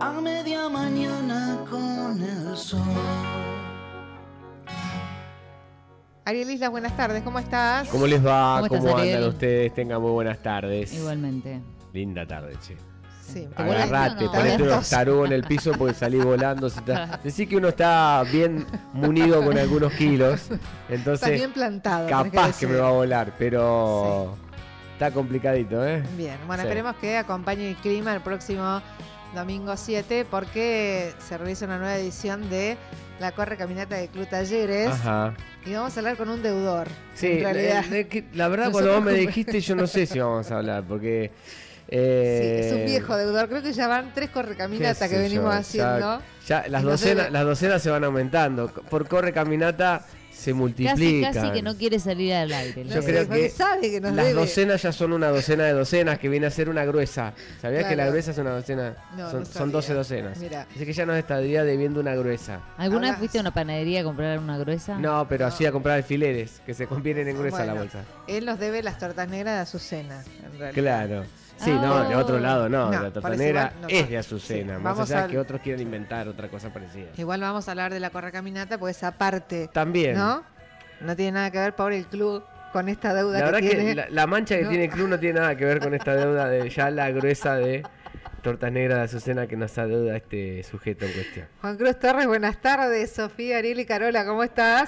a media mañana con el sol. Ariel Islas, buenas tardes, ¿cómo estás? ¿Cómo les va? ¿Cómo Ariel? andan ustedes? Tengan muy buenas tardes. Igualmente. Linda tarde, che. Sí, Agarrate, no, ponete no. unos tarugos en el piso porque salí volando. Decís que uno está bien munido con algunos kilos. Entonces, Está bien plantado. capaz que me va a volar, pero está complicadito, ¿eh? Bien, bueno, Sí. esperemos que acompañe el clima el próximo domingo 7 porque se realiza una nueva edición de la Corre Caminata del Club Talleres. Ajá. Y vamos a hablar con un deudor. Sí, en realidad. la verdad, No cuando se vos me preocupe. dijiste, yo no sé si vamos a hablar, porque... Sí, es un viejo deudor. Creo que ya van 3 correcaminatas que venimos haciendo. Ya las Y nos docenas, debe- las docenas se van aumentando. Por corre caminata se multiplican. Casi que no quiere salir al aire. Yo No creo sé, porque que sabe que nos las debe. docenas ya son una docena de docenas, que viene a ser una gruesa. ¿Sabías que la Claro. gruesa es una docena? No, son, no son 12 sabía. docenas. Mirá. Así que ya nos estaría debiendo una gruesa. ¿Alguna vez Hablas- fuiste a una panadería a comprar una gruesa? No, pero así a comprar alfileres, que se convierten en gruesa la Bueno, bolsa. Él nos debe las tortas negras de Azucena, en realidad. Claro. Sí, Ah. no, de otro lado no. No, la torta parece negra igual, no, es de sí, Azucena. Más vamos allá al- que otros quieran inventar otra cosa parecida. Igual vamos a hablar de la Correcaminata, porque esa parte, También. ¿no? No tiene nada que ver, pobre el club, con esta deuda La verdad que tiene. que la mancha que No. tiene el club no tiene nada que ver con esta deuda de ya la gruesa de tortas negras de Azucena que nos adeuda este sujeto en cuestión. Juan Cruz Torres, buenas tardes. Sofía, Ariel y Carola, ¿cómo estás?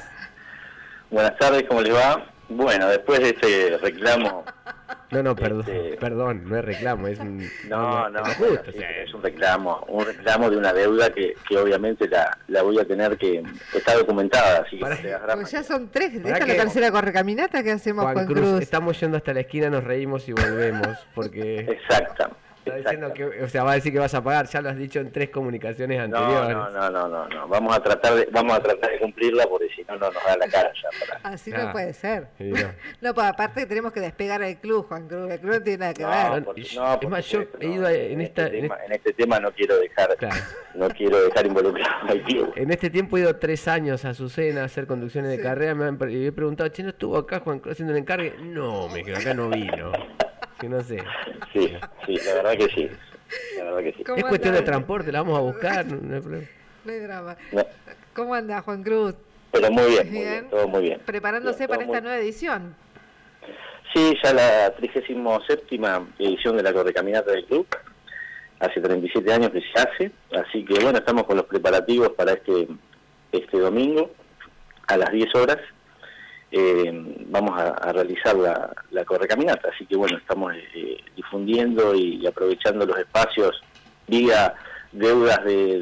Buenas tardes, ¿cómo les va? Bueno, después de este reclamo... No, perdón, Este- perdón, no es reclamo, es un... No, es bueno, justo, sí, o sea, es un reclamo de una deuda que obviamente la voy a tener que... Está documentada, así que Para- no te hagas drama. Pues ya son 3. ¿Para Esta es la qué? tercera Correcaminata que hacemos, Juan Cruz, estamos yendo hasta la esquina, nos reímos y volvemos, porque Exacta. está diciendo que, o sea, va a decir que vas a pagar, ya lo has dicho en 3 comunicaciones anteriores. No. Vamos a tratar de cumplirla porque si no, no nos da la cara ya. Así Ah, no puede ser. sí, no. No, pues aparte tenemos que despegar el club, Juan Cruz. El club no tiene nada que ver. Es más, yo he ido en este tema no quiero dejar, Claro. no quiero dejar involucrado al club. En este tiempo he ido 3 años a Azucena a hacer conducciones de carrera. Y he preguntado, che, ¿no estuvo acá Juan Cruz haciendo el encargue? No, me dijeron, acá no vino. Que no sé. Sí, la verdad que sí. La verdad que sí. ¿Cómo Es cuestión anda? de transporte, la vamos a buscar. No hay problema. No hay drama. No, ¿Cómo anda, Juan Cruz? pero muy bien, Bien. todo muy bien. Preparándose Bien, para todo esta muy- nueva edición. Sí, ya la 37ª edición de la Correcaminata del club. Hace 37 años que se hace, así que bueno, estamos con los preparativos para este domingo a las 10 horas. Vamos a realizar la Correcaminata, así que bueno, estamos difundiendo y aprovechando los espacios vía deudas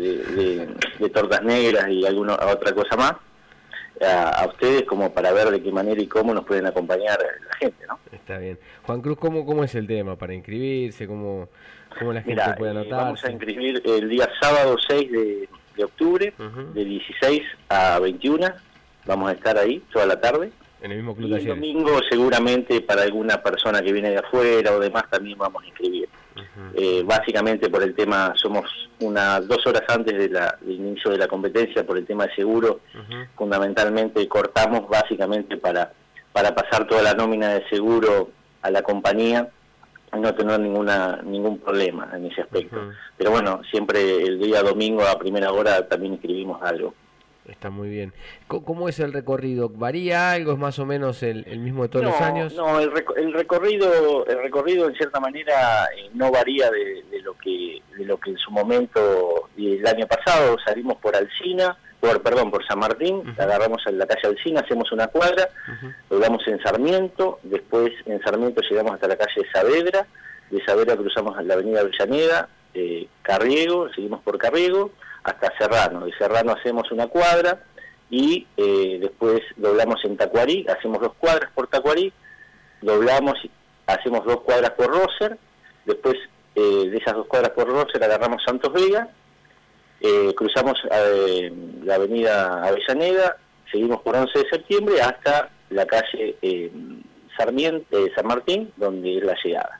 de tortas negras y alguna otra cosa más a ustedes como para ver de qué manera y cómo nos pueden acompañar la gente, ¿no? Está bien. Juan Cruz, ¿cómo es el tema para inscribirse? ¿Cómo la gente Mira, puede vamos a anotarse? inscribir el día sábado 6 de octubre, Ujú. de 16 a 21, vamos a estar ahí toda la tarde. En el mismo club Y el Talleres. domingo seguramente para alguna persona que viene de afuera o demás también vamos a inscribir. Básicamente por el tema, somos 2 horas antes del inicio de la competencia por el tema de seguro, fundamentalmente cortamos básicamente para pasar toda la nómina de seguro a la compañía y no tener ningún problema en ese aspecto. Ujú. Pero bueno, siempre el día domingo a primera hora también inscribimos algo. Está muy bien. ¿Cómo es el recorrido? ¿Varía algo? ¿Es más o menos el mismo de todos los años? No, el recorrido en cierta manera no varía de lo que en su momento el año pasado salimos por Alsina, por San Martín, Ujú. agarramos en la calle Alsina, hacemos una cuadra, doblamos en Sarmiento, después en Sarmiento llegamos hasta la calle de Saavedra, de Saavedra cruzamos la avenida Avellaneda, Carriego, seguimos por Carriego, hasta Serrano. De Serrano hacemos una cuadra y después doblamos en Tacuarí, hacemos 2 cuadras por Tacuarí, doblamos, hacemos 2 cuadras por Roser, después de esas 2 cuadras por Roser agarramos Santos Vega, cruzamos la avenida Avellaneda, seguimos por 11 de septiembre hasta la calle San Martín, donde es la llegada.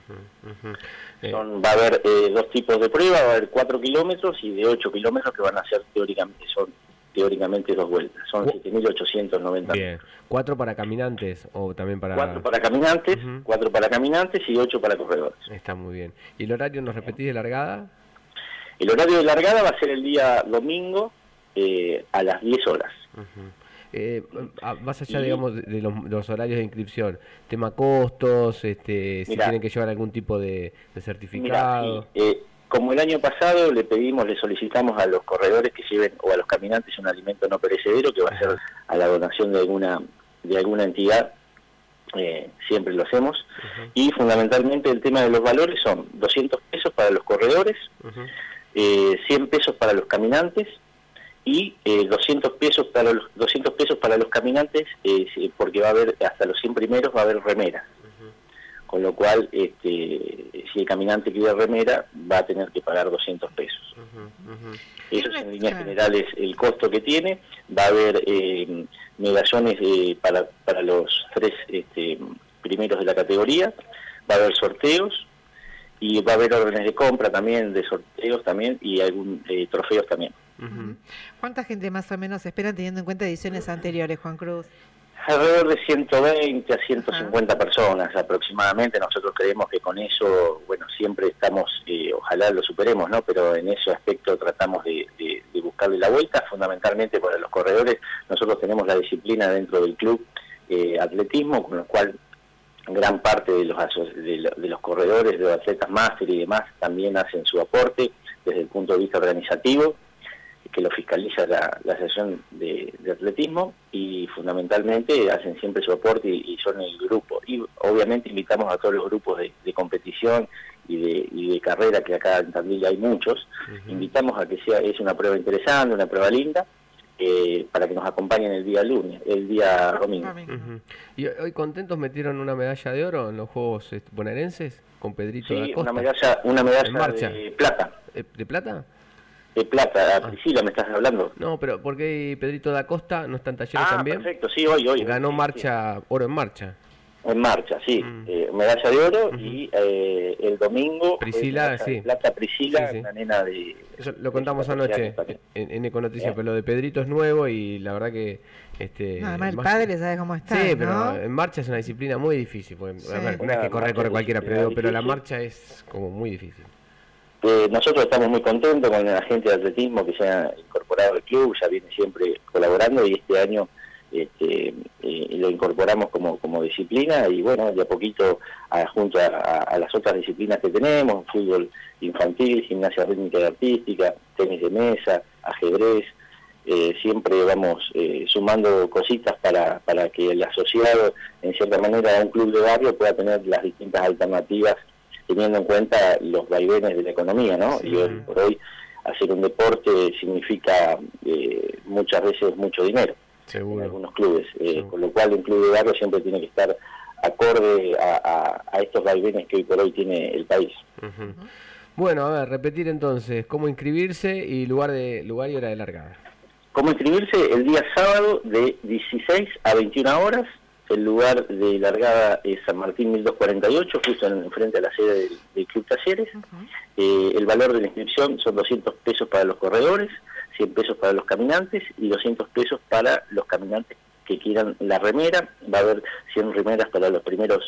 Va a haber 2 tipos de prueba, va a haber 4 kilómetros y de 8 kilómetros que van a ser teóricamente 2 vueltas, son 7.890. Bien. ¿4 para caminantes o también para...? 4 para caminantes, Ujú. 4 para caminantes y 8 para corredores. Está muy bien. ¿Y el horario nos repetís de largada? El horario de largada va a ser el día domingo a las 10 horas. Más allá, digamos, de los horarios de inscripción, tema costos, si tienen que llevar algún tipo de certificado. Mirá, como el año pasado le solicitamos a los corredores que lleven, o a los caminantes, un alimento no perecedero, que va a ser a la donación de alguna entidad, siempre lo hacemos, y fundamentalmente el tema de los valores son 200 pesos para los corredores, 100 pesos para los caminantes, y 200 pesos para los caminantes, porque va a haber, hasta los 100 primeros va a haber remeras. Con lo cual, si el caminante quiere remera, va a tener que pagar 200 pesos. Eso es en líneas generales el costo que tiene. Va a haber medallones para los 3 primeros de la categoría, va a haber sorteos, y va a haber órdenes de compra también, de sorteos también, y algún trofeos también. ¿Cuánta gente más o menos esperan teniendo en cuenta ediciones anteriores, Juan Cruz? Alrededor de 120 a 150 personas aproximadamente. Nosotros creemos que con eso, bueno, siempre estamos, ojalá lo superemos, ¿no? Pero en ese aspecto tratamos de buscarle la vuelta. Fundamentalmente para los corredores, nosotros tenemos la disciplina dentro del club atletismo, con lo cual gran parte de los corredores, de los atletas máster y demás, también hacen su aporte desde el punto de vista organizativo, que lo fiscaliza la Asociación de Atletismo, y fundamentalmente hacen siempre su aporte y son el grupo. Y obviamente invitamos a todos los grupos de competición y de carrera, que acá en Tandil hay muchos, invitamos a que es una prueba interesante, una prueba linda, para que nos acompañen el día domingo. ¿Y hoy contentos metieron una medalla de oro en los Juegos bonaerenses con Pedrito da Costa? una medalla de plata. ¿De plata? De plata, Priscila, ¿me estás hablando? No, pero porque Pedrito da Costa no está en Talleres también. Perfecto, sí, hoy. Ganó sí. oro en marcha. En marcha, sí. Medalla de oro, y el domingo... Priscila, sí. Plata, Priscila, sí. Una nena de... Eso lo contamos anoche en Econoticias, pero lo de Pedrito es nuevo y la verdad que... además el padre sabe cómo está, sí, ¿no? pero en marcha es una disciplina muy difícil. Porque, Sí. a ver, no es que corre cualquiera, pero la marcha es como muy difícil. Nosotros estamos muy contentos con la gente de atletismo que se ha incorporado al club, ya viene siempre colaborando, y este año lo incorporamos como disciplina, y bueno, de a poquito junto a las otras disciplinas que tenemos, fútbol infantil, gimnasia rítmica y artística, tenis de mesa, ajedrez, siempre vamos sumando cositas para que el asociado, en cierta manera, a un club de barrio pueda tener las distintas alternativas, teniendo en cuenta los vaivenes de la economía, ¿no? Sí. Y hoy por hoy hacer un deporte significa muchas veces mucho dinero. Seguro. En algunos clubes, con lo cual un club de barrio siempre tiene que estar acorde a estos vaivenes que hoy por hoy tiene el país. Bueno, a ver, repetir entonces, cómo inscribirse y lugar y hora de largada. ¿Cómo inscribirse? El día sábado de 16 a 21 horas. El lugar de largada es San Martín 1248, justo enfrente a la sede del Club Talleres. El valor de la inscripción son 200 pesos para los corredores, 100 pesos para los caminantes y 200 pesos para los caminantes que quieran la remera. Va a haber 100 remeras para los primeros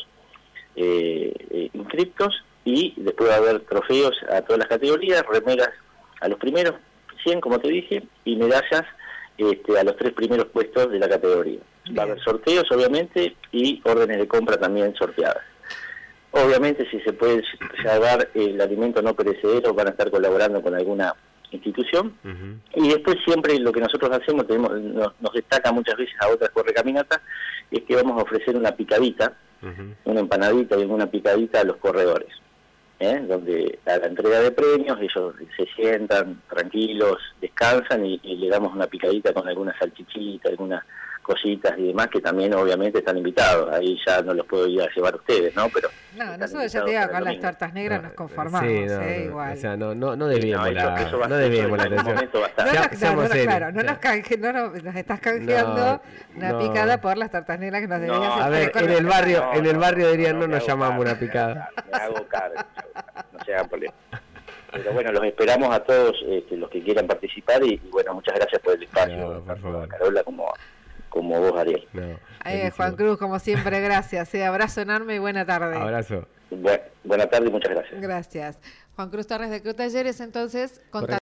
inscriptos, y después va a haber trofeos a todas las categorías, remeras a los primeros 100, como te dije, y medallas a los 3 primeros puestos de la categoría. Va a haber sorteos, obviamente, y órdenes de compra también sorteadas. Obviamente, si se puede llevar el alimento no perecedero, van a estar colaborando con alguna institución. Y después siempre lo que nosotros hacemos, nos destaca muchas veces a otras correcaminatas, es que vamos a ofrecer una picadita, una empanadita y una picadita a los corredores, donde a la entrega de premios ellos se sientan tranquilos, descansan, y le damos una picadita con alguna salchichita, algunas cositas y demás, que también obviamente están invitados. Ahí ya no los puedo ir a llevar a ustedes, ¿no? Pero no, nosotros ya te digo, con las tortas negras nos conformamos, sí, igual. O sea, no desviemos la atención. Nos estás canjeando una picada por las tortas negras que nos deberías hacer. A ver, en el barrio dirían, no nos llamamos una picada. Me hago cargo, no se hagan problemas. Pero bueno, los esperamos a todos los que quieran participar, y bueno, muchas gracias por el espacio, por favor. Carola como como vos, Ariel. No, Juan buenísimo. Cruz, como siempre, gracias. Abrazo enorme y buena tarde. Abrazo. Buena tarde y muchas gracias. Gracias. Juan Cruz Torres de Club Talleres, entonces, contando.